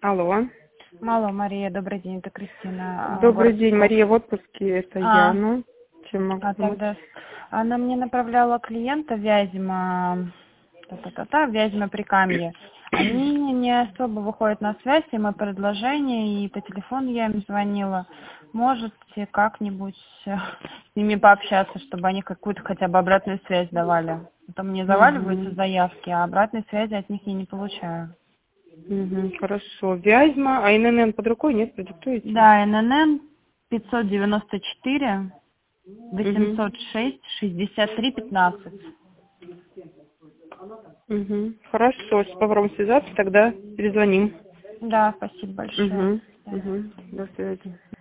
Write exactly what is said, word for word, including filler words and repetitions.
Алло. Алло, Мария, добрый день, это Кристина. а, Добрый город день, Псков. Мария в отпуске, это А, Яна. Чем могу а помочь? тогда она мне направляла клиента Вязьма, та-та-та-та, Вязьма Прикамье. Они не особо выходят на связь, им и предложения, и по телефону я им звонила. Можете как-нибудь э, с ними пообщаться, чтобы они какую-то хотя бы обратную связь давали. А то мне заваливаются Угу. заявки, а обратной связи от них я не получаю. Угу. Хорошо. Вязьма, а ИНН под рукой, нет, продиктуете? Да, Н Н Н пятьсот девяносто четыре Угу. восемьсот шесть шестьдесят три пятнадцать. Угу. Хорошо, сейчас попробуем связаться, тогда перезвоним. Да, спасибо большое. Угу. До свидания. Угу. До связи.